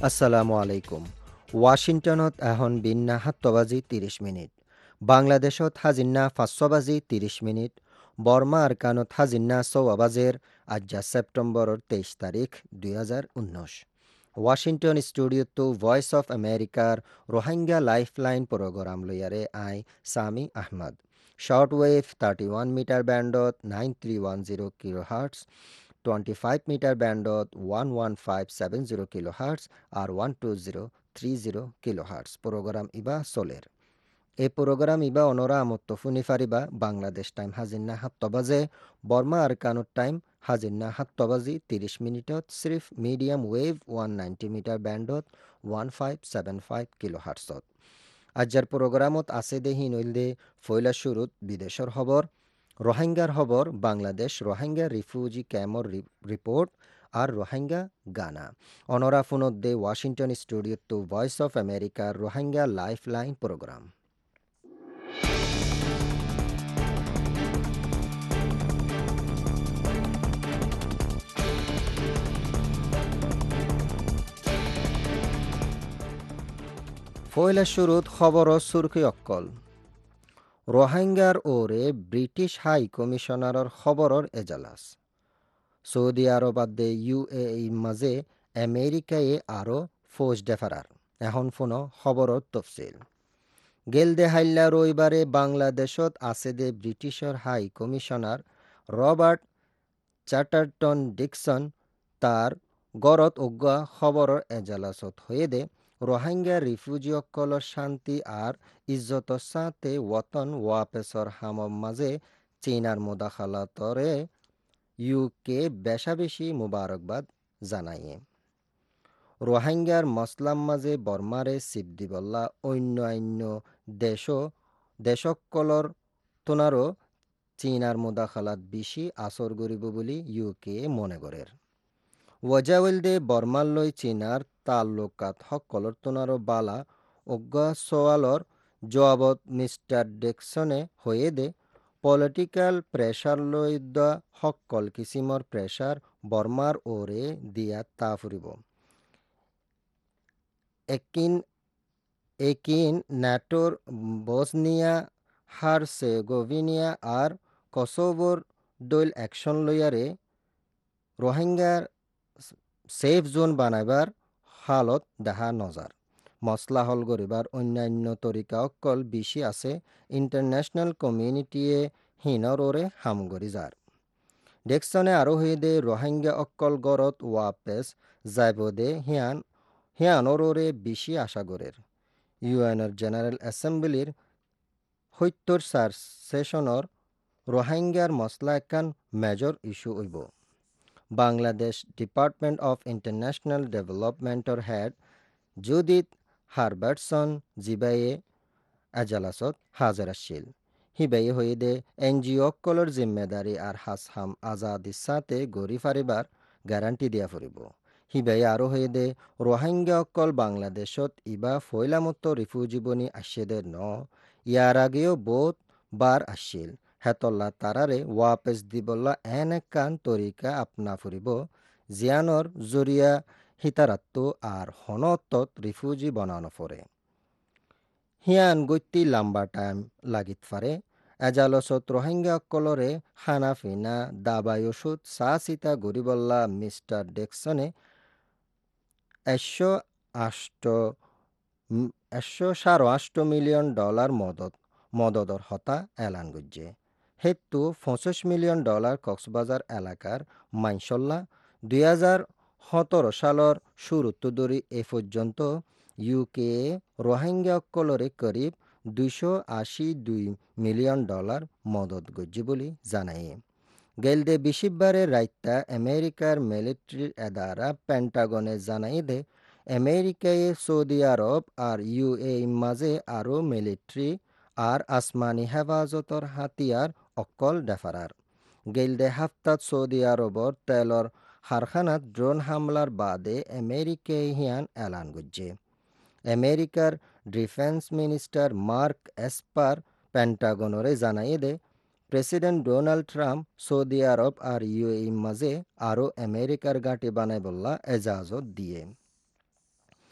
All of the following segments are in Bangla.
আসসালামু আলাইকুম। ৱাশ্বিংটনত এখন বিন্না ৭ বাজি ৩০ মিনিট। বাংলাদেশত হাজিন্না ৫ বাজি ৩০ মিনিট। বর্মা আরকানত হাজিন্না ৬ বাজের আজ্জা সেপ্টেম্বরের ২৩ তারিখ ২০১৯। ৱাশ্বিংটন স্টুডিওতো ভয়েস অফ আমেরিকার রোহিঙ্গা লাইফলাইন প্রোগ্রাম লইয়ারে আই Sami Ahmad. Short wave 31 metre ব্যান্ডত 9310 কিলোহার্টজ, 25 মিটার ব্যান্ডত 11570 কিলোহার্টজ আর 12030 কিলোহার্টজ প্রোগ্রাম ইবা চলের। এই প্রোগ্রাম ইবা অনরা আমত্ত ফুনি ফারিবা বাংলাদেশ টাইম হাজিন্না ৭ বাজে, বর্মা আরকানুর টাইম হাজিন্না ৭ বাজি ৩০ মিনিটত সির্ফ মিডিয়াম ওয়েভ 190 মিটার ব্যান্ডত 1575 কিলোহার্টজত। আজ্জার প্রোগ্রামত আছে দে হিনইলদে ফয়লা শুরুত বিদেশর খবর, রোহিঙ্গার খবর, বাংলাদেশ রোহিঙ্গা রিফিউজি ক্যাম্পর রিপোর্ট আর রোহিঙ্গা গানা। অনরা ফোনত দে ওয়াশিংটন স্টুডিওতো ভয়েস অফ আমেরিকার রোহিঙ্গা লাইফলাইন প্রোগ্রাম। ফয়লা শুরুত খবর সুরকি অক্কল। রোহিঙ্গার ওরে ব্রিটিশ হাই কমিশনারর খবরর এজালাস। সৌদি আরবাদে ইউএই মাঝে আমেরিকায় আরও ফৌজ ডেফারার। এখন ফোনো খবরর তফসিল। গেলদে হাইল্লা রবিবারে বাংলাদেশত আছে দে ব্রিটিশর high commissioner Robert Chatterton Dickson তার গড়ত অজ্ঞা খবরর এজালাসত হয়ে দে রোহিঙ্গা রিফিউজিসকলৰ শান্তি আর ইজ্জতর সাথে ওয়াতন ওয়াপেসর হামর মাঝে চীনার মোদাখালাতরে ইউকে বেশাবেশি মুবারকবাদ জানাইয়ে। রোহিঙ্গার মসলাম মাঝে বর্মারে সিবদিবল্লা অন্য দেশসকলৰ তোনারও চীনার মোদাখালাত বেশি আসর গরিব বলি ইউকে মনে করের। ওয়াজাওয়েলদে বর্মাল্লই চীনার তাল্লুকাত সকলৰ তোনারও বালা অজ্ঞা সোয়ালর জবাবত মিস্টার ডেকসনে হয়ে দে পলিটিক্যাল প্রেসার লই দা সকল কিসিমর প্রেসার বর্মার ওরে দিয়া তা ফুরিব। একিন ন্যাটোর বসনিয়া হারসেগোভিনিয়া আর কসোভোর দৈল অ্যাকশন লইয়ারে রোহিঙ্গার সেফ জোন বানাইবার হালত দেখা নজার। মসলা হল গরিবার অন্যান্য তরিকা অকল বেশি আছে ইন্টারন্যাশনাল কমিউনিটিয়ে হিনর ওরে হামগরি যার। ডেকসনে আরও হয়ে দে রোহিঙ্গা অকল গরত ওয়াপেস যাইব দে হিয়ানর ওরে বেশি আশা গরের। ইউএনের জেনারেল অ্যাসেম্বলির ৭০ সেশনের রোহিঙ্গার মসলা একান মেজর ইস্যু হইব। বাংলাদেশ ডিপার্টমেন্ট অফ ইন্টারন্যাশনাল ডেভেলপমেন্টর হেড জুডিথ হারবার্টসন জিবাইয়ে এজালাসত হাজার আসছিল। হিবাইয়ে হয়ে দে এনজিও অকলর জিম্মেদারি আর হাসহাম আজাদির সাথে গড়ি ফারিবার গ্যারান্টি দিয়া ফুরিব। হিবাইয়ে আরও হয়ে দে রোহিঙ্গা অকল বাংলাদেশত ইবা ফয়লামত রিফিউজি বনি আসছেদের ন, ইয়ার আগেও বহুত বার আসছিল। হেতল্লা তারারে ওয়াপেস দিবল্লা এন একান তরিকা আপনা ফুরিব জিয়ানর জরিয়া হিতারাত্তু আর হনতত রিফিউজি বনানো ফরে। হিয়ান গত্যি লাম্বা টাইম লাগিত ফারে। এজালসত রোহিঙ্গা অকলরে খানা ফিনা দাবাই ওষুধ চা চিতা গরিবল্লা মিস্টার ডেকসনে ১৮ মিলিয়ন ডলার মদদর হতা এলান গজ্জে। হেতু ২৫ মিলিয়ন ডলার কক্সবাজার এলাকার মাইনসল্লা ২০১৭ সালর শুরুত্ব দরি এ পর্যন্ত ইউকে রোহিঙ্গা অকলরে করিব ২৮২ মিলিয়ন ডলার মদত গজ্জি বলে জানায়। গেলদে বিশিববারে রাইতা আমেরিকার মিলিটারি এদারা পেন্টাগনে জানাই দে আমেরিকায় সৌদি আরব আর ইউএ মাঝে আরও মিলিটারি আর আসমানি হেফাজতর হাতিয়ার অকল ডেফারার। গেলদে হাফতাত সৌদি আরবর তেলর কারখানাত ড্রোন হামলার বাদে আমেরিকায় হিয়ান এলান গজ্জে। আমেরিকার ডিফেন্স মিনিস্টার মার্ক এসপার পেন্টাগনরে জানাই দে president Donald Trump Saudi Arab আর ইউএই মাঝে আরও আমেরিকার ঘাঁটি বানাই বললা এজাজত দিয়ে।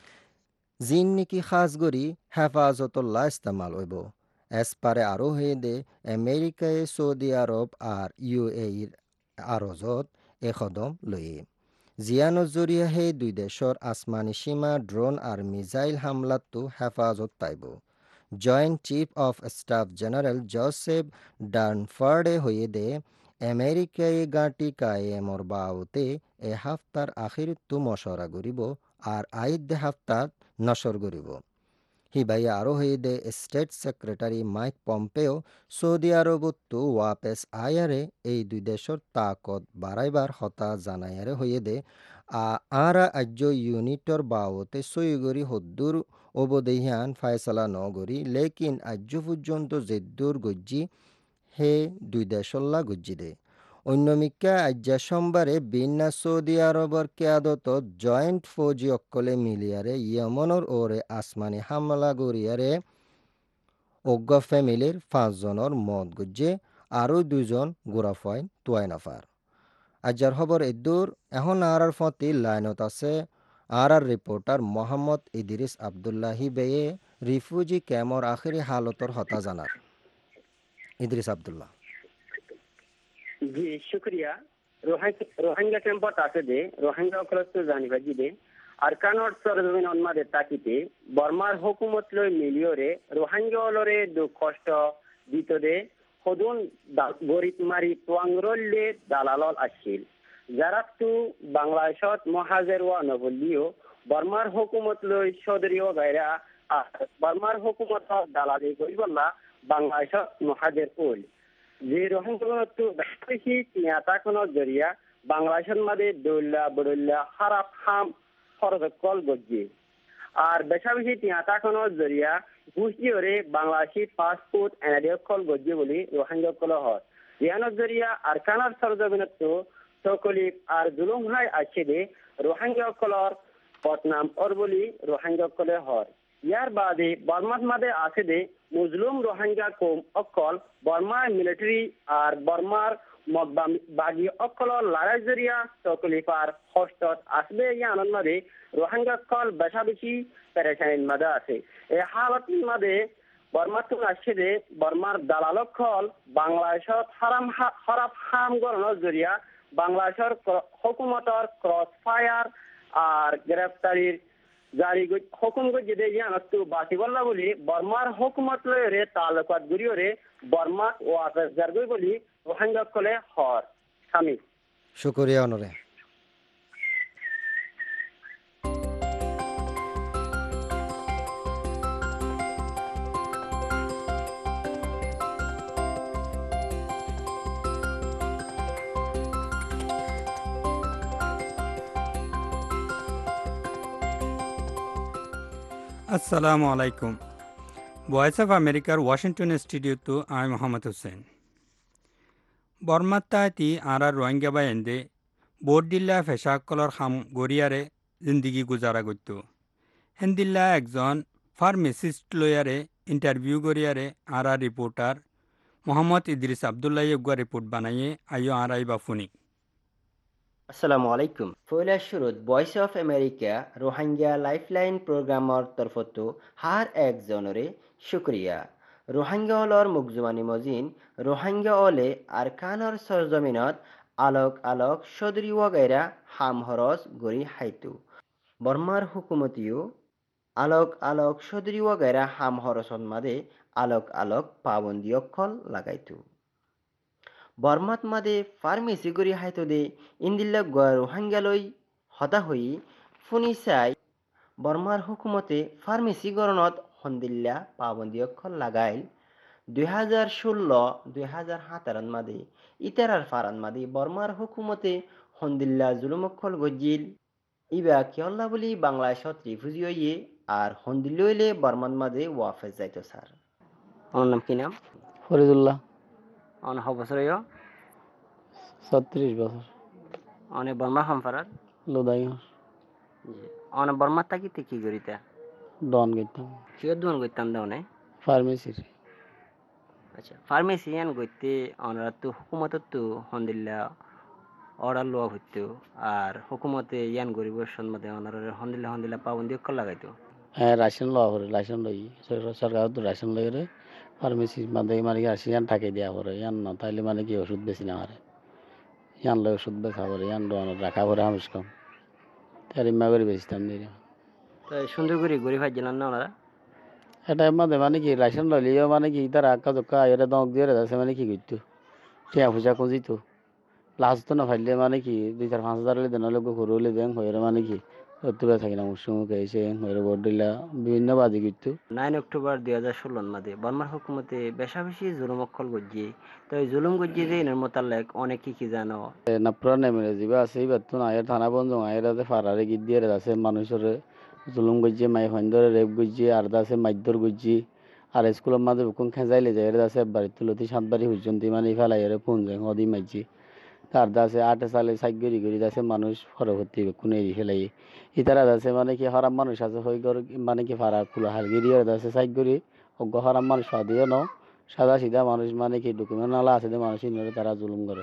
জিন নিকি খাস গরি হেফাজতুল্লাহ ইস্তেমাল হইব। এসপারে আরও হয়ে দে আমেরিকায় সৌদি আরব আর ইউএইর আরজত এ কদম লয়ে জিয়ানোর জরিয়া হে দুই দেশর আসমানি সীমা ড্রোন আর মিসাইল হামলাতো হেফাজত পাইব। Joint chief of staff general Joseph ডানফার্ডে হয়ে দে আমেরিকায় গাঁটি কায়েমর বাউতে এ হাফতার আখিরতো মশরা গরিব আর আইদ হাফতাত নসর গরিব। হিবাই আরও হয়ে দে state secretary Mike Pompeo Saudi আরবতো ওয়াপেস আয়ারে এই দুই দেশর তাকত বাড়াইবার হতা জানায়ারে হয়ে দে আরা আজ্য ইউনিটর বাওতে সইগরি হদ্দুর ওবদেহিয়ান ফায়সালা নগরী লেকিন আজ্য পর্যন্ত জেদ্দুর গজ্জি হে দুই দেশল্লা গজ্জি দে। অন্যমিকা আজ্যা সোমবারে বিন্না সৌদি আরবর কেয়াদত জয়েন্ট ফৌজি অক্কলে মিলিয়ারে ইয়মনর ওরে আসমানি হামলা গরিয়ারে অজ্ঞ ফ্যামিলির 5 জনের মত গজ্জে আরও 2 জন গুরাফাইন তুয়াই নাফার। আজ্জার খবর এদুর এখন আর ফতি লাইনত আছে আর রিপোর্টার মোহাম্মদ ইদ্রিস আবদুল্লাহি বেয়ে রিফিউজি ক্যাম্পর আখিরি হালতর হতা জানার। ইদ্রিস আবদুল্লাহ। জি শুক্রিয়া। রোহিঙ্গা ক্যাম্পত আছে দে রোহিঙ্গা অকলত্ব জানিবাজি দে আরকানর সরজমিন অন্মাদের তাকিতে বর্মার হুকুমত লই মিলিয়রে রোহিঙ্গা অলরে দুঃখ কষ্ট দিত দে সদুন গরিব মারি তোয়াংরল্লে দালালল আসছিল যারা তু বাংলাদেশত মহাজের ওয়া নবলিও বর্মার হুকুমত লই সদরীয় গায়রা বর্মার হুকুমত দালালি করিবল্লা বাংলাদেশত মহাজের ওল যে রোহিঙ্গা বেশি তিয়াতাখনৰ জৰিয়া বাংলাদেশের মাঝে দৌল্লা বড়ল্লা খারাপ হাম খরচকল গজ্জি আর বেশা বেশি তিয়াতাখনৰ জরিয়া ঘুষ দিয়ে বাংলাদেশি পাসপোর্ট এনাডিয়কল গজ্জি বলি রোহিঙ্গকল হয় ইয়ানোর জরিয়া আর কানার সরজমিনত তকলিফ আর জুলুম হাই আছে দে রোহিঙ্গকলর বদনাম অর বলি রোহিঙ্গকলে হয়। ইয়ার বাদে বর্মার মাঝে আছে দে মুসলিম রোহিঙ্গা কম অকল বর্মার মিলিটারি আর বর্মার বাগি অকলর লড়াই জরিয়া তকলিফার হস্তত আসবে ইয়ানোর মাঝে রোহিঙ্গা কল বেশা বেশি পেরেশানির মাঝে আছে। এই হালতের মাঝে বর্মার তো আসছে দে বর্মার দালালক কল বাংলাদেশত খারাপ হাম গণনার জরিয়া বাংলাদেশের হুকুমতর ক্রস ফায়ার আর গ্রেফতারির জারি হুকুম গজ্জে ইয়ানস্তু বাতিবল্লা বলি বর্মার হুকুমত লয়রে তালুকাত গুরিয়রে বর্মা ওয়াফেস জারগই বলি রোহিঙ্গা কলে হর স্বামী। শুকরিয়া অনরে। আসসালামু আলাইকুম। ভয়েস অফ আমেরিকার ওয়াশিংটন স্টুডিওতে আমি মোহাম্মদ হুসেন। বর্মাত্তাতি আর রোহিঙ্গা বাইন্দে বোর্ডিল্লা ফেসাকলর খাম গরিয়ারে জিন্দিগি গুজারা করত। হেন্দিল্লা একজন ফার্মেসিস্ট লয়ারে ইন্টারভিউ গরিয়ারে আর রিপোর্টার মোহাম্মদ ইদ্রিস আবদুল্লাহ ইয়গুয়া রিপোর্ট বানাইয়ে আইও আর বাফুনি। আসসালামু আলাইকুম। ফয়লা শুরুত voice of America Rohingya lifeline প্রোগ্রামর তরফতো হার একজনরে শুক্রিয়া। রোহিঙ্গা অলর মুকজুমানি মজিন রোহিঙ্গা অলে আরকানর সরজমিনত আলোক আলোক সদরি ওয়াগাইরা হাম হরস গরি হাইতু। বর্মার হুকুমতিও আলোক আলোক সদরি ওয়াগাইরা হাম হরসন মাদে আলোক আলোক পাবন্দি অক্ষল লাগাইতু। বর্মাত মাদে ফার্মেসি গরি হাইতো দে ইন্দিল্লা গোয়া রোহিঙ্গালই হতা হই ফুনিসাই বর্মার হুকুমতে ফার্মেসি গরনত হন্দিল্লা পাবন্দি অক্ষর লাগাইল 2016-2017 মাদে ইতারার ফারান মাদে বর্মার হুকুমতে হন্দিল্লা জুলুম অক্ষর গজ্জিল ইবা কিয়ল্লা বলি বাংলাদেশত রিফিউজি হইয়ে আর হন্দিল্লা বর্মান মাদে ওয়াফেজ যাইতো স্যার। আমার নাম কি নাম? ফরিদুল্লাহ। অনেক বছর 36 বছর। অনেক বর্মা হামফারার লোদাইগঞ্জ। অনেক বর্মা থাকিতে কি করিতা? ডন গইতাম। কিয় দোকান করতাম দাও ফার্মেসির। আচ্ছা ফার্মেসি এন গইতে অনরা তো হুকুমত তো হন্দিল্লা অর্ডার লওয়া হইতো আর হুকুমতে ইয়ান গরিব সম্বন্ধে অনার হন্দিল্লা হন্দিল্লা পাবন্দি অক্ষর লাগাইতো। হ্যাঁ রাশন লওয়া করে রাশন লই সরকার তো রাশন লই রে ফার্মেসি মানে মানে কি আসি ইয়ান টাকা দিয়া করে ইয়ান না তাইলে মানে কি ওষুধ বেশি না হারে ইয়ান লই ওষুধ বেচা করে ইয়ান রাখা করে হামিস কম তার ইম্মা করে বেচতাম দিই তো সুন্দর করে ঘুরে ফাই দিলেন না ওনারা? এটা মধ্যে মানে কি রাশন লইলেও মানে কি তার আঁকা জোকা এরা দক দিয়ে আছে মানে কি করতো টিয়া পয়সা খুঁজিত লাস্ট তো না ফাইলে মানে কি 2-4-5 হাজার হলে দেন লোক ঘুরে হলে দেন হয়ে মানে কি অত্যবে থাকি না মুসুমুখ এসে হয়ে বোর্ড দিলা বিভিন্ন বাজি করতো 9 অক্টোবর 2016 মাদে বর্মার হুকুমতে বেশা বেশি জুলুম অক্ষল গজ্জি। তো এই জুলুম গজ্জি যে এর মোতালেক অনেক কি জানো? না পুরা নেমে যাবে আছে এই বেতন আয়ের থানা বন্ধ আয়ের আছে ফারারে গিয়ে দিয়ে আছে মানুষের জুলুম গজ্জি মাই হইন্দরে রেপ গজ্জি আর আছে মাইদর গজ্জি আর স্কুলের মাঝে বুকুন খেঁচাইলে যায় এর আছে বাড়ি তুলতি 7 বাড়ি হুজন্তি মানে ফেলাই এর ফোন যায় হদি মাইজি তার দাসে 8 সালে সাইগরি গরি দাসে মানুষ পরবর্তী কোনে ফেলাই ইতারা দাসে মানে কি হারাম মানুষ আছে হই গর মানে কি ফারা কুলা হালগিরি আর দাসে সাইগরি অজ্ঞ হারাম মানুষ সাদিও ন সাদা সিধা মানুষ মানে কি ডকুমেন্ট নালা আছে যে মানুষ ইনরে তারা জুলুম করে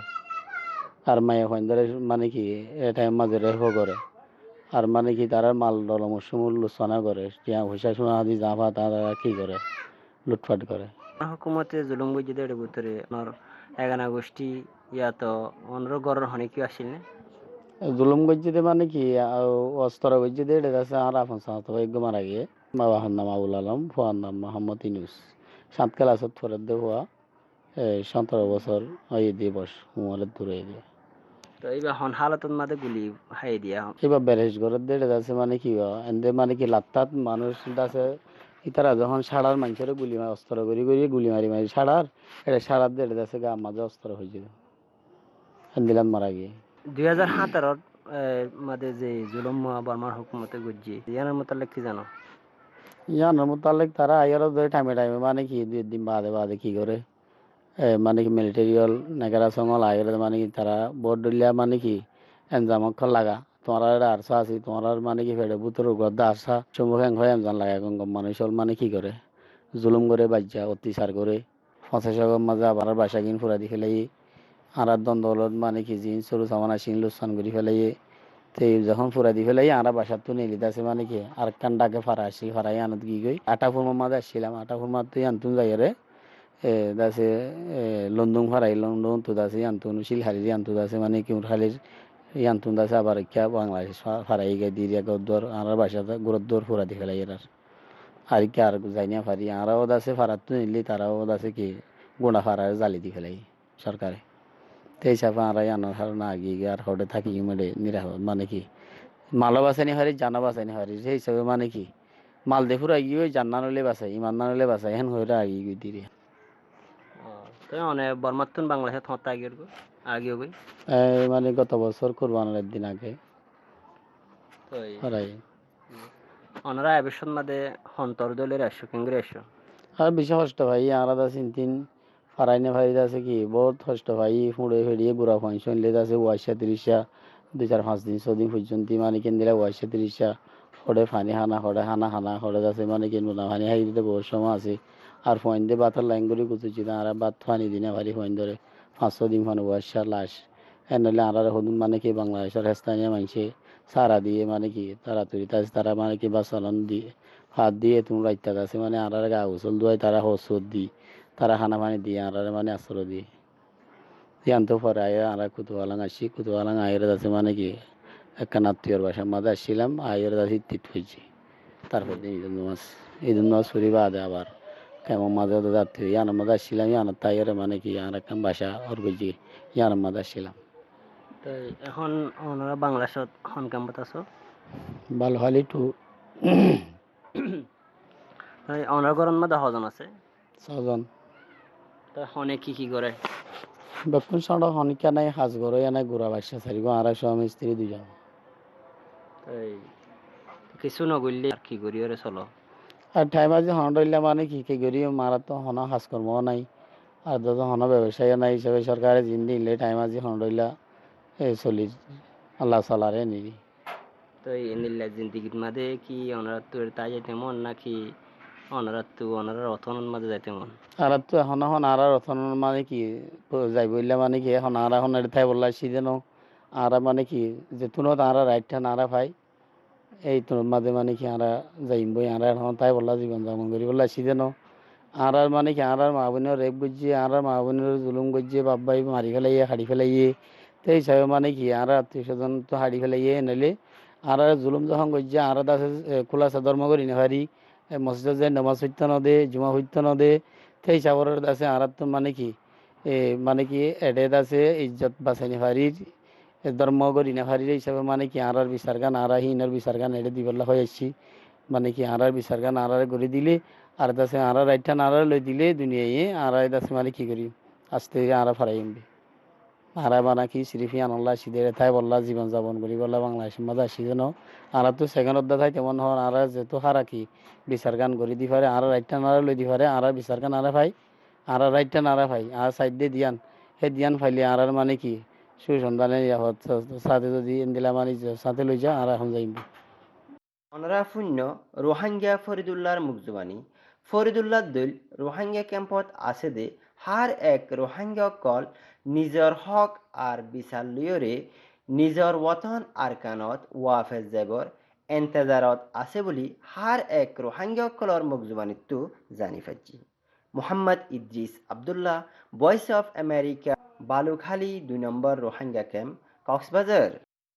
আর মায়ে হইন্দরে মানে কি এটা মাঝে রেফ করে আর মানে কি তারা মাল দলমসমূল লুচনা করে টিয়া পয়সা শোনা দি জাফা তারা কি করে লুটপাট করে হুকুমতে জুলুম গজ্জি দেড় ভিতরে আপনার এগানা গোষ্ঠী ইয়া তো অন্যর গড়ের হনে কি আসিল না? জুলুম গজ্জিতে মানে কি অস্ত্র গজ্জিতে এটা আছে আর আপন সাথে এক মারা গিয়ে বাবার নাম আবুল আলম ফুয়ার নাম মোহাম্মদ ইনুস 7 ক্লাসত ফরাদ দে হওয়া 17 বছর হয়ে দিয়ে বস উমরের দূরে দিয়ে তো এইবার হন হালাতত মাদে গুলি হাই দিয়া এবার ব্যারেজ ঘরের দেড়ে আছে মানে কি এনদে মানে কি লাত্তাত মানুষ আছে ইতারা যখন সাড়ার মানুষের গুলি অস্ত্র করি করি গুলি মারি মারি সাড়ার এটা সাড়ার দেড়ে আছে গা মাঝে অস্ত্র হয়েছিল দিলাম মারা গিয়ে 2017 মাদে যে জুলুম বর্মার হুকুমতে গজ্জি ইয়ানের মোতালেক কি জানো? ইয়ানোর মোতালেক তারা আইয়ারও ধরে টাইমে টাইমে মানে কি 2 দিন বাদে বাদে কি করে মানে কি মিলিটারিয়াল নেগারা সঙ্গল আইয়ার মানে কি তারা বোর্ড দিলিয়া মানে কি এনজাম অক্ষর লাগা তোমার আরসা আছে তোমার মানে কি ফেডে বুতর গদ্দা আসা সম্মুখীন হয়ে এনজাম লাগা গঙ্গ মানুষ মানে কি করে জুলুম করে বাজ্যা অত্যাচার করে 50 মাঝে আবার বাসা কিন ফুরা দি ফেলাই আর দ্বন্দ্বলত মানে কি জিন সরু সামান আসিন লুসান করি ফেলাই তো যখন ফুরা দি ফেলাই আর বাসার তো নিলিত আছে মানে কি আর কান ডাকে ফারা আসছিল ফারাই আনত কি গই আটা ফুরমার মাঝে আসছিলাম আটা ফুরমার তুই আনতুন যাই রে দাসে লন্ডন ফারাই লন্ডন তো দাসে আনতুন শিলহারি আনতু দাসে মানে কি খালির আনতুন দাসে আবার কিয়া বাংলাদেশ ফারাই গে দিয়ে গদ্দর আর বাসাতে গুরুদ্দর ফুরা দি ফেলাই এর আর কি আর যাইনা ফারি আরাও দাসে ফারাত তো নিলি তারাও দাসে কি গোড়া ফারার জালি দি ফেলাই সরকারে তো হিসাবে আর আনার হার না গিয়ে আর হটে থাকি মেরে নিরাপদ মানে কি মালও বাঁচানি হারি জানা বাঁচানি হারি সেই হিসাবে মানে কি মাল দে ফুরা গিয়ে জান্না নলে বাঁচাই ইমান না নলে বাঁচাই হেন হয়ে আগিয়ে গিয়ে দিয়ে তো মানে বর্মাত্তন বাংলাদেশে থত আগে গই মানে গত বছর কোরবানের দিন আগে তো হারাই ওনারা এবছর মাদে হন্তর দলের আসো কেঙ্গরে আসো আর বেশি কষ্ট ভাই আলাদা চিন্তিন ফারাইনে ভাই আছে কি বহুত কষ্ট ভাই ফুড়ে ফেড়িয়ে বুড়া ফাংশন লেদ আছে 32-33 2-4-5 দিন 6 দিন পর্যন্ত মানে কেন দিলে 32-33 হড়ে ফানি হানা হড়ে হানা হানা হড়ে আছে মানে কেন না ফানি হাই দিতে বহুত সময় আছে আর ফোন দিয়ে বাতার লাইন করে কুচুছি না আর বাত ফানি দিনে ভারি ফোন ধরে 500 দিন ফানো 82 লাশ এনলে আর হদুন মানে কি বাংলাদেশের স্থানীয় মানুষে সারা দিয়ে মানে কি তাড়াতাড়ি তারা মানে কি বাসালন দিয়ে হাত দিয়ে তোমরা ইত্যাদি আছে মানে আর গা গোসল ধোয়াই তারা হসদ দি তারা খানা পানি দিয়ে আর মানে আশ্র দিয়ে জানতে পারে আয় আর কুতুয়ালাং আসি কুতুয়ালাং আয়ের আছে মানে কি একখান আত্মীয়র বাসার মাঝে আসছিলাম আয়ের আছে তিত হয়েছি তারপর দিন ঈদ নামাজ পড়ি বাদে আবার কেমন মাঝে আত্মীয় ইয়ানোর মাঝে আসছিলাম ইয়ানোর তাইয়ের মানে কি আর একখান বাসা ওর বুঝি ইয়ানোর মাঝে আসছিলাম তো এখন ওনারা বাংলাদেশত হন কেমত আছো? ভালো হালি টু ওনার ঘরের মধ্যে হজন আছে 6 জন তো হনে কি করে? বেকুন সাড়া হনিকা নাই হাজ গড়ে নাই গুড়া বাসা সারিব আর স্বামী স্ত্রী 2 জন এই কিছু নগরলে আর কি করি ওরে চলো আর টাইম আজি হন্ডইলা মানে কি করি মারা তো হন হাজ কর্ম নাই আর যত হন ব্যবসায় নাই হিসাবে সরকারে জিন দিলে টাইম আজি হন্ডইলা এই চলি আল্লাহ সালারে নিবি তো এই নিল্লা জিন্দিগির মাঝে কি ওনারা তোর তাই যাইতে মন নাকি ওনারা অথনের মাঝে যাইতে মন? আর তো এখন আর রথনের মানে কি যাই বললে মানে কি এখন আর ঠাই বললা সিজেন আর মানে কি যে তুনো আর রাইটটা নারা ভাই এই তোর মাঝে মানে কি আমরা যাইম বই আমরা এখন তাই বললা জীবন যাপন করি বললা সিজেন আর মানে কি আর মা বোনের রেপ করছে আর মা বোনের জুলুম করছে বাবাই মারি ফেলাইয়ে হাড়ি ফেলাইয়ে তো এই হিসাবে মানে কি আর আত্মীয় স্বজন তো হাড়ি ফেলাইয়ে নাইলে আর জুলুম যখন করছে আর দাসে খোলাসা ধর্ম করি না পারি মসজিদ যে নামাজ হইতে ন দে জুমা হইতে ন দে সেই হিসাবের দাসে আর তো মানে কি মানে কি এডে দাসে ইজ্জত বাঁচাইনি পারির ধর্ম করি না পারির হিসাবে মানে কি আর বিচার গান আর হিনার বিচার গান এডে দিবল্লা হয়ে আসছি মানে কি আর বিচার গান আর করে দিলে আর দাসে আর রাইটটা আর লই দিলে দুনিয়ায় আর দাসে মানে কি করি আস্তে আর ফারাই এমবি আর বানা কি সিরিফি আনল্লা সিদের তাই বললা জীবন যাপন করি বললা বাংলাদেশের মধ্যে আসি যেন আর তো সেকেন্ড অধ্যা থাই তেমন হন আর যেহেতু হারা কি বিচার গান করে দি পারে আর রাইটটা আর লই দি পারে আর বিচার গান আর ভাই আর রাইটটা আর ভাই আর সাইড দিয়ে দিয়ান হে দিয়ান ফাইলে আর মানে কি সুসন্ধানে সাথে যদি দিলা মানে সাথে লই যা আর এখন যাইব অনরাফুন্য রোহাঙ্গিয়া ফরিদুল্লাহর মুকজুবানী ফরিদুল্লাহ দল রোহাঙ্গিয়া ক্যাম্পত আছে দে হার এক রোহাঙ্গিয়া কল নিজৰ হক আর বিচার লিয়রে নিজৰ ওয়াতন আরকানত ওয়াফেজ জেগর এন্তেজারত আছে বুলি হার এক রোহাঙ্গিয়া কলর মুকজুবানীতো জানি পাচ্ছি। Mohammad Idris Abdullah, voice of America, Balukhali 2 number রোহাঙ্গিয়া camp, Cox's Bazar.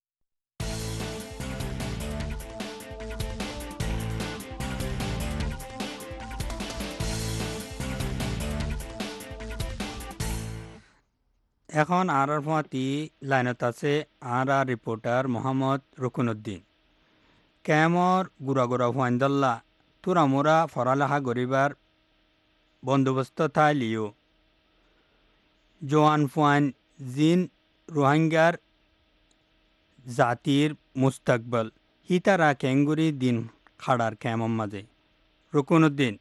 এখন আর ফাঁতি লাইনত আছে আর রিপোর্টার মোহাম্মদ রুকনুদ্দিন। ক্যামর গুড়া গুড়া হুয়াইন্দল্লা তুরা মোরা ফরালাহা গরিবার বন্দোবস্ত থাই লিও জোয়ান ফুয়ান জিন রোহিঙ্গার জাতির মুস্তাকবল হিতারা কেঙ্গুরি দিন খাড়ার ক্যামম মাঝে। রুকনুদ্দিন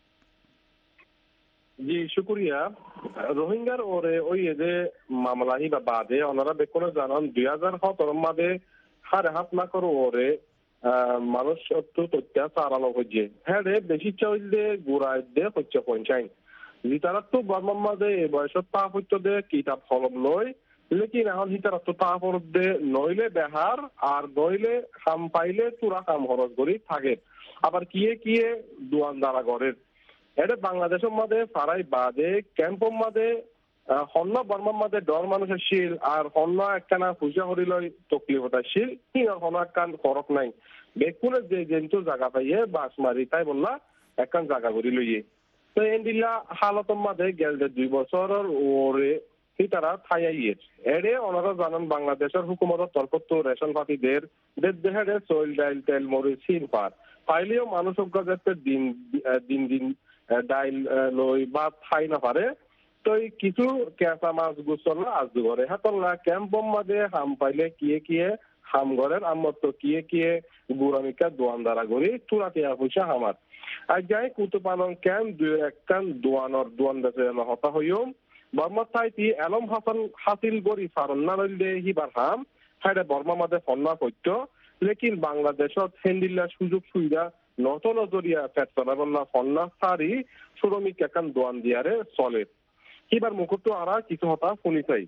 জি শুক্রিয়া। রোহিঙ্গার ওরে ওই যে মামলা হি বা বাদে ওনারা বেকোনো জানান 2017 মাদে হারে হাত না করো ওরে মানুষ অত্যাচার আলো হচ্ছে হ্যাঁ রে বেশি চাইলে গুড়াই দে হচ্ছে পঞ্চায়েত জিতারা তো বর্মার মাঝে এই বয়সত তা হইতো দে কিতাব ফলম লই লেকিন এখন হিতারা তো তা ফরত দে নইলে বেহার আর নইলে কাম পাইলে তুরা কাম খরচ করি থাকে আবার কিয়ে কিয়ে দোয়ান দ্বারা গড়ের এটা বাংলাদেশের মধ্যে ফারাই বাদে ক্যাম্পের মধ্যে হন্য বর্মার মধ্যে ডর মানুষের শিল আর হন্য একখানা পূজা হরিলয় তকলিফতার শিল কি হন্য একখান ফরক নাই বেকুনে যে জেন্তু জায়গা পাইয়ে বাস মারি তাই বললা একখান জায়গা করি লইয়ে তো এন্ডিল্লা হালতর মধ্যে গেল 2 বছরের ওরে তারা থাইয়ে এড়ে ওনারা জানান বাংলাদেশের হুকুমতের তরফ তো রেশন পাতিদের দেহে চৈল ডাইল তেল মরিচ সিন পার পাইলেও মানুষের যাতে দিন দিন ডাইল লই বা খাই না পারে তো কিছু কেঁচা মাছ গুছল আজ ঘরে হাতল্লা ক্যাম্পর মাঝে হাম পাইলে কিয়ে কিয়ে হাম ঘরের আমার তো কিয়ে কিয়ে গুড়ামিকা দোয়ান দ্বারা করি চুরাটিয়া পয়সা হামার আর যাই কুতুপালন ক্যাম্প 2-1 দোয়ান দেশে হতা হইও বর্মা থাইতি এলম হাসান হাসিল গরি ফারন্না রইলে হিবার হাম হাইরে বর্মা মাঝে ফন্না করত লেকিন বাংলাদেশত হেন্দিল্লা সুযোগ সুবিধা নত নজরিয়া পেট চলাবল্লা ফন্না সারি শ্রমিক একান দোয়ান দিয়ারে চলে এবার মুকুট আরা কিছু হতা শুনি চাই।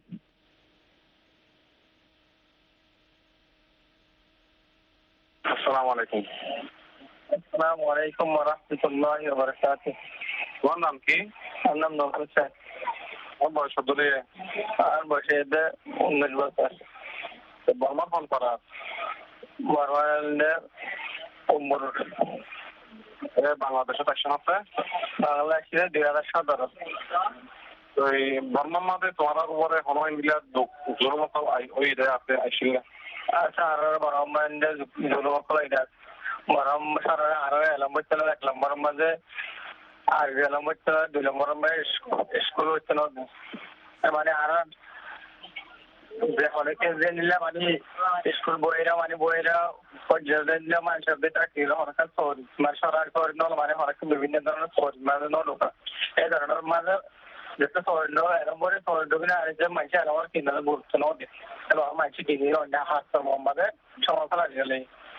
আসসালামু আলাইকুম। আসসালামু আলাইকুম ওয়া রাহমাতুল্লাহি ওয়া বারাকাতুহু। তোমার নাম কি? আমার নাম নওফল হোসেন। আমার বয়স ধরে আর বয়সে 19 বছর। বর্মা ফোন করা বর্মার উম্মর বাংলাদেশে অ্যাকশন আছে বাংলাদেশে 2017 তো এই বর্মার মাঝে তোমার উপরে হনুমান দিলা জোর মতো ওই আছে আইসিল আচ্ছা আর বর্মার জোর এটা বর্ম সারা আর এলাম বইতে দেখলাম বর্ম মাঝে আর এলাম বইতে 2 নম্বর স্কুল হচ্ছে না মানে আর অনেকে যে নিলে মানে স্কুল বইয়েরা পর্যায়ে নিলে মানুষের বেতরা হরকার শহর মানে সরকার শহর নল মানে হরকার বিভিন্ন ধরনের শহর মানে নৌকা এই ধরনের মাঝে যেটা শহর নল এরম করে শহর ঢুকে আর যে মানুষ এরম কিনে গুরুত্ব নদী এবং মানুষ কিনে অন্য হাত মোহাম্মদে সময় ফেলা গেলে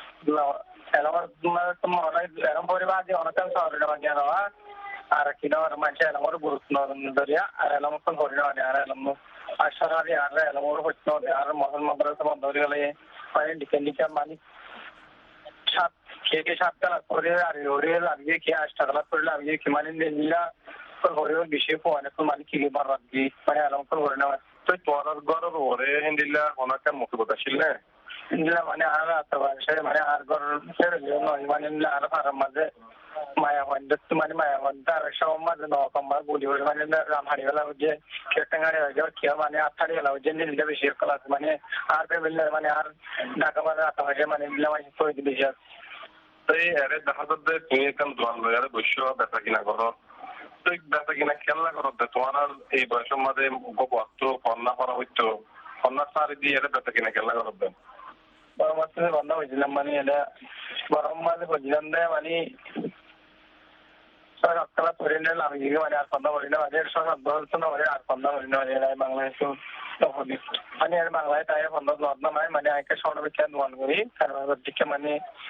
এরম পরিবার যে অনেক শহরে বানিয়ে নেওয়া আর কিনা মানুষ এরম করে গুরুত্ব ধরিয়া আর এরম হরিণ আর এরম আর সরকারি আর এরম হচ্ছে আর মহল মাদ্রাসা বন্ধ হয়ে গেলে ডিকে মানে সাত কে সাতটা করে আর ওরে লাগিয়ে কি 8টা করে লাগিয়ে কি মানে নিলা ওরে বিষয় ফোনে তো মানে কি বারবার দি মানে আরাম করে না তো তোর গরর ওরে হিন্দিলা অনেক মুখবত ছিল না নিলা মানে আর সে মানে আর ঘর ছেড়ে মানে নিলা আর ফারাম মাঝে মায়া মানে মায়া তার সব মাঝে নকম্বার বলি মানে রামহাড়ি গেলা যে কেটাঙ্গাড়ি হয়ে মানে আঠাড়ি গেলা যে নিলটা বেশি ক্লাস মানে আর পেমিল মানে আর ঢাকা মানে আটা হয়ে মানে নিলা মানে সই বেশি তাই আরে দেখা যাচ্ছে তুমি এখন দোয়ান লয়ারে বসে বেচা কিনা করো তো বেচা কিনা খেলা করো তোমার এই বয়সের মধ্যে গত কন্যা করা হইতো কন্যা সারি দিয়ে এর বেচা কিনা খেলা করো বড় মাসে বন্ধ হয়েছিলাম মানে এটা বড় মাসে বলছিলাম মানে সরকার করে নিয়ে লাগিয়ে মানে আর বন্ধ করি না মানে সরকার বলছে না আর বন্ধ করি না বাংলাদেশ মানে আর বাংলায় তাই বন্ধ না মানে আগে সরকারকে দোয়ান করি কারণ দিকে মানে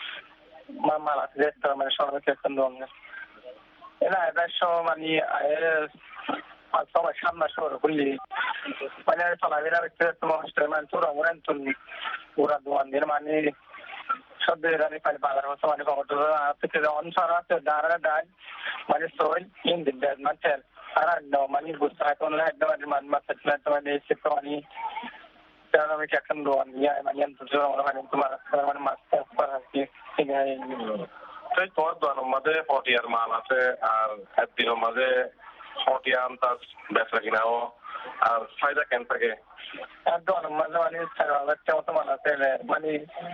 মাল আছে মানে সরকারকে দোয়ান এরা এবার সব মানে সবাই সামনে শহর খুললি মানে চলাফেরা করতে তোমার মানে তোরা ওরেন তুললি ওরা দোয়ান দিয়ে মানে সব জানি পানি বাজার হচ্ছে মানে খবর থেকে অনসার আছে দাঁড়া দাঁড় মানে সবাই তিন দিন দেয় মানে আর মানে বুঝতে হয় কোন একদম মানে মাথা মানে এসে মানে আমি এখন দোয়ান নিয়ে মানে মানে তোমার মানে মাছ আর কি তাই তোর দোয়ানের মধ্যে ফটিয়ার মাল আছে আর একদিনের মাঝে ফটিয়া আনতাস বেচা কিনাও আর ফায়দা কেন থাকে আর দোয়ানের মাঝে মানে 4,000 মতো মাল আছে মানে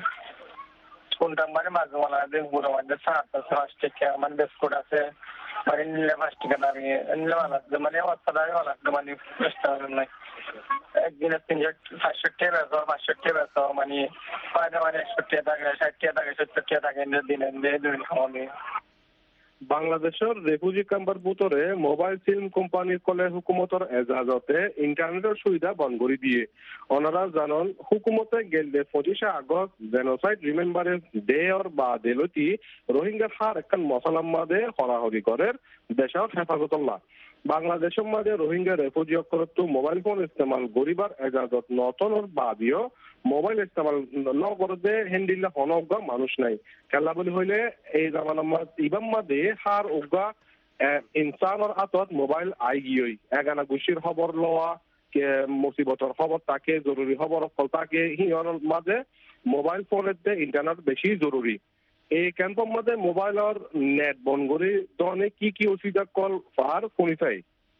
কোনটা মানে মাঝে মাল আছে বুড়ো মাঝে 7 টাকা মানে বিস্কুট আছে মানে নিলে 5 টাকা দাঁড়িয়ে নিলে মাল আছে মানে অস্তা দাঁড়িয়ে মাল আছে মানে নাই একদিনে 500 টাকা বেচো 500 টাকা বেচো মানে ফায়দা মানে 100 টাকা 60 টাকা 70 টাকা দিনে দুই খাওয়ানি বাংলাদেশের রেফিউজি ক্যাম্পের ভিতরে মোবাইল ফিল্ম কোম্পানির কলে হুকুমতের এজাজতে ইন্টারনেটের সুবিধা বন্ধ করে দিয়ে ওনারা জানান হুকুমতে গেলে 25 আগস্ট জেনোসাইড রিমেম্বারেন্স ডে ওর বাদে লতি রোহিঙ্গার হার একখান মশলার মাঝে হরাহরি করে দেশের হেফাজতুল্লাহ বাংলাদেশের মাঝে রোহিঙ্গা রেফিউজি অকরত মোবাইল ফোন ইস্তেমাল গরিবার এজাজত নতনর বাদিও মোবাইল ইস্তেমাল ন করতে হেন্ডিল্লা হনজ্ঞ মানুষ নাই খেলা বলি হইলে এই জামানার ইবাম মাদে হার উগা ইনসানের আতত মোবাইল আই গিয়ে এগানা গুছির খবর লওয়া মুসিবতর খবর তাকে জরুরি খবর ফল তাকে হিয়র মাঝে মোবাইল ফোনের ইন্টারনেট বেশি জরুরি এই ক্যাম্পের মধ্যে মোবাইলের নেট বন্ধ করে ধরনের কি অসুবিধা কল ফার শুনি চাই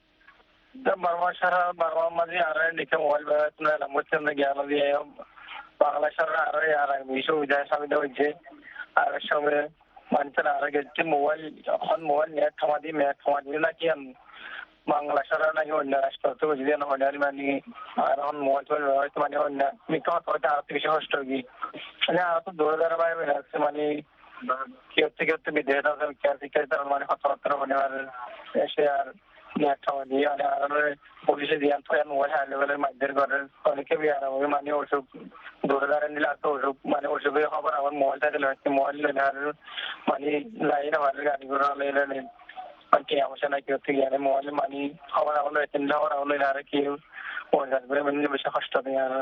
বারমা সারা বারমা মাঝে আর লিখে মোবাইল ব্যবহার করছেন না জ্ঞান দিয়ে বাংলা সারা আর সুবিধা সুবিধা হয়েছে আর সঙ্গে মানুষের আর গেছে মোবাইল এখন মোবাইল নেট থামাদি নাকি বাংলা সারা নাকি অন্য রাষ্ট্র বুঝলি না হলে মানে আর এখন মোবাইল হয়তো মানে অন্য মিথ্যা হয়তো আর বেশি কষ্ট কি মানে আর তো 2000 বাইরে আছে মানে কেউ বিদেশ আছে মানে কথাবার্তা মানে আর এসে আর নেট থামাদি আর পুলিশে দিয়ে মোবাইল হাই লেভেলের মাধ্যমের করে অনেকে বিয়ার হবে মানে ওষুধ 2000 নিলে তো ওষুধ মানে ওষুধের খবর আমার মোবাইলটা দিলে মোবাইল আর মানে লাইন আমার গাড়ি ঘোড়া লেনে মানে আমার না কেউ থেকে জানে মোবাইল মানে খবর আমার হলো আর কেউ ওই আসবে মানে বেশি কষ্ট দেয় আর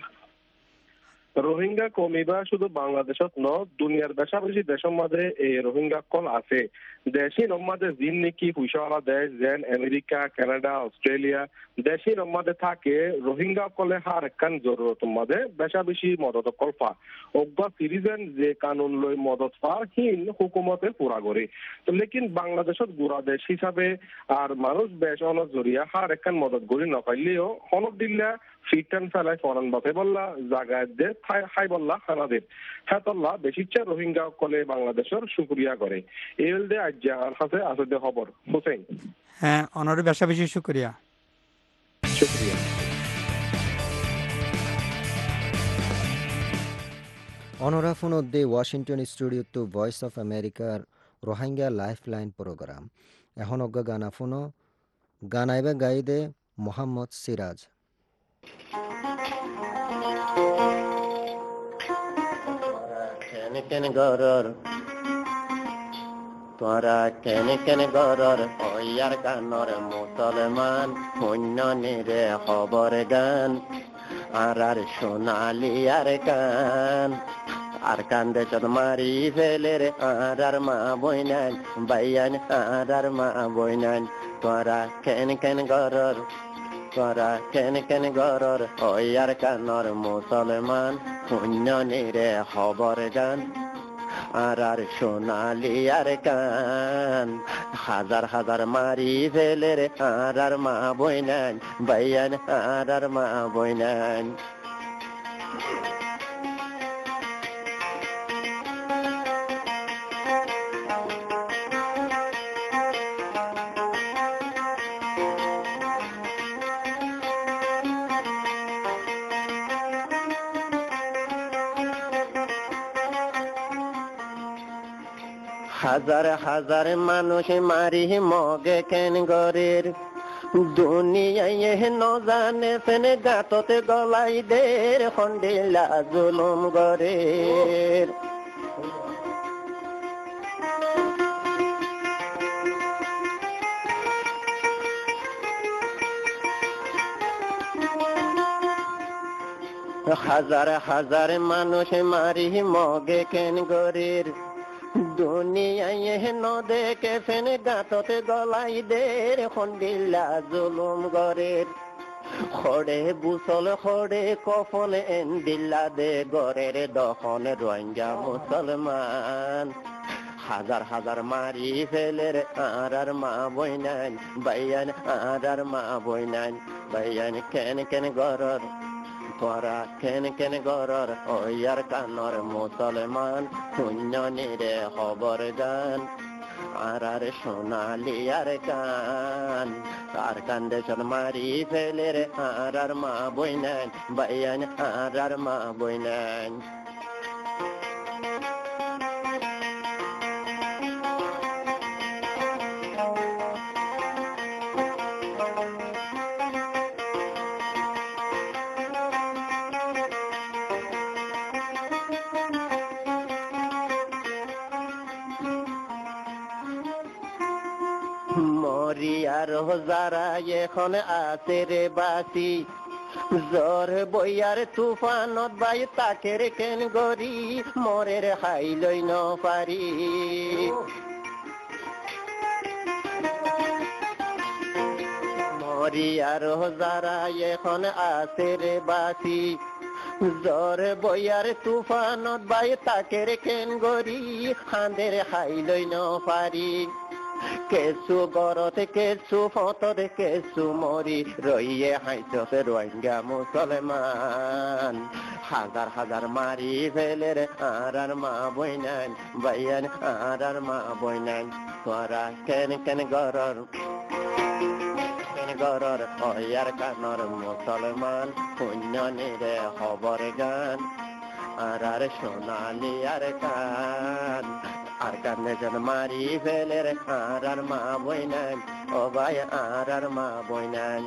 রোহিঙ্গা কমিবা শুধু বাংলাদেশত ন দুনিয়ার বেশাবেশি দেশের মাঝে এই রোহিঙ্গা কল আছে দেশি নমাদে জিন নাকি পয়সাওয়ালা দেশ যেন আমেরিকা কানাডা অস্ট্রেলিয়া দেশি নমাদে থাকে রোহিঙ্গা কলে হার একখান জরুরত মাঝে বেশাবেশি মদত কল্পা অজ্ঞা সিরিজেন যে কানুন লই মদত পার হিন হুকুমতে পুরা করে তো লেকিন বাংলাদেশত গুড়া দেশ হিসাবে আর মানুষ বেশ অনজরিয়া হার একখান মদত গড়ি নপাইলেও হনক দিল্লা ফিটান ফেলায় ফরান বাপে বললা জাগায় দে হাই বললা খানাদের হ্যাঁ বেশিচ্ছা রোহিঙ্গা কলে বাংলাদেশের শুক্রিয়া করে এই দে আজ আর হাতে আছে দে খবর হোসেন হ্যাঁ অনারে বেশা বেশি শুক্রিয়া অনরা ফোন দে Washington studio to voice of আমেরিকার রোহিঙ্গা লাইফলাইন প্রোগ্রাম এখন অজ্ঞা গানা ফোন গানাইবে গাইদে মোহাম্মদ সিরাজ তোরা কেনে কেনে গরর হইয়ার গানর মুসলমান শূন্য নিরে খবর গান আর সোনালি আর গান আর কান্দে চোদ মারি ফেলে রে আর মা বইনান বাইয়ান আর মা বইনান তোরা কেন কেন গরর তোরা কেন কেন গরর ওই আর কানর মুসলমান পুণ্য নিরে খবর গান আর সোনালি আর কান হাজার হাজার মারি ফেলে রে আর মা বইনান বাইয়ান আর মা বইনান হাজার হাজার মানুষ মারি মগে কেন গরের দুনিয়ায় ন জানে ফেনে গাততে গলাই দের খন্ডিলা জুলুম গরের হাজার হাজার মানুষ মারি মগে কেন গরের দুনিয়ায় ন দেখে ফেনে গাততে গলাই দের খন্ডিলা জুলুম গরের খড়ে বুসল খড়ে কফল এন্দিল্লা দে গরের দখন রোহিঙ্গা মুসলমান হাজার হাজার মারি ফেলের আর মা বইনান বাইয়ান আর মা বইনান বাইয়ান কেন কেন গরর তোরা কেন কেন গরর ওই আর কানর মুসলমান শূন্য নিরে খবর গান আর সোনালি আর কান আর কান্দে চল মারি ফেলে রে আর মা বইনান বাইয়ান আর মা বইনান মরিয়ার যারা এখন আছে রে বাসি জ্বর বইয়ার তুফানত বাই তাকে রে কেন গরি মরের হাই লই ন পারি মরিয়ার যারা এখন আছে রে বাসি জ্বর বইয়ার তুফানত বাই তাকে রে কেন গরি হাঁদের হাই লই ন পারি কেসু গরতে কেসু ফতরে কেসু মরি রইয়ে হাইচতে রোহিঙ্গা মুসলমান হাজার হাজার মারি ফেলে রে আর মা বইনান বাইয়ান আর মা বইনান তোরা কেন কেন গরর কেন গরর ওয়ার কানর মুসলমান পুণ্য নিরে খবর গান আর সোনালি আর কান আর কানে জন মারি ফেলে রে আর মা বইনান ও ভাই আর মা বইনান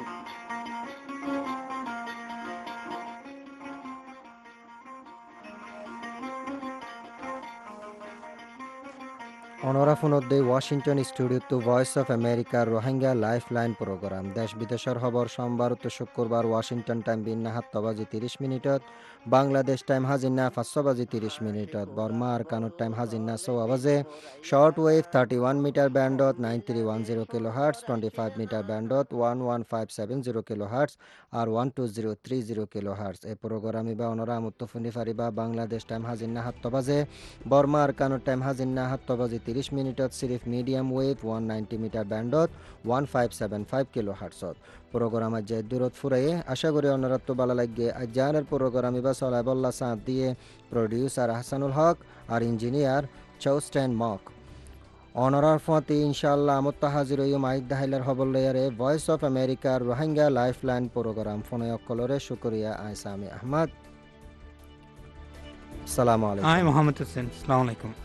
অনরা ফোনদে Washington studio to voice of আমেরিকার রোহিঙ্গা লাইফলাইন প্রোগ্রাম দেশ বিদেশের খবর সোমবার তো শুক্রবার ওয়াশিংটন টাইম বিন্না 7 বাজি 30 মিনিটত বাংলাদেশ টাইম হাজিনা 5 বাজি 30 মিনিটত বর্মা আর কানুর টাইম হাজিনা 6 বাজে শর্ট ওয়েভ 31 মিটার ব্যান্ডত 9310 কিলোহার্টজ 25 মিটার ব্যান্ডত 11570 কিলোহার্টজ আর 12030 কিলোহার্টজ এই প্রোগ্রাম ইবা অনরা মুত্তফুনি ফারিবা বাংলাদেশ টাইম হাজিনা 7 বাজে বর্মা আর কানুর টাইম হাজিনা 7 বাজি 30 মিনিটত সিরিফ মিডিয়াম ওয়েভ 190 মিটার ব্যান্ডত 1575 কিলোহার্টজত প্রোগ্রাম যে দূরত ফুরাইয়ে আশা করি অনরাত্ব ভালো লাগে আজানের প্রোগ্রাম ইবা সলাইবুল্লাহ সাদ দিয়ে প্রোডিউসার হাসানুল হক আর ইঞ্জিনিয়ার চৌস্টেন মক অনরার ফতি ইনশাআল্লাহ আমত্তা হাজির হইম আইদ দাহিলার খবর লয়ারে ভয়েস অফ আমেরিকার রোহিঙ্গা লাইফলাইন প্রোগ্রাম ফোনে অকলরে শুকরিয়া আইসামি আহমদ আসসালামু আলাইকুম মোহাম্মদ হোসেন আসসালামু আলাইকুম